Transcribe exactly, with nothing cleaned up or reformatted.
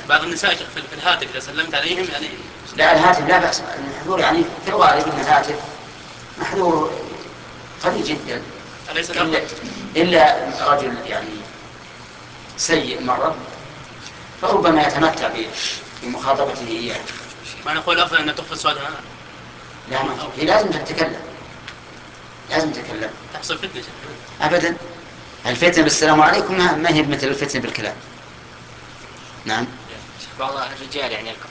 بعض النساء في في الهاتف إذا سلمت عليهم يعني. لا الهاتف لا بأس، المحظور يعني في الغالب أن الهاتف محظور قليل جدا. أليس إلا, الأفضل؟ إلا رجل يعني سيء مرة فربما يتمتع بمخاطبته إياه. ما نقول أفضل أن تخفي السؤال هذا. لا ما هي لازم تتكلم، لازم تتكلم. تحصل فتنة أبدا، الفتنة بالسلام عليكم ما هي مثل الفتنة بالكلام. نعم. بعض الرجال يعني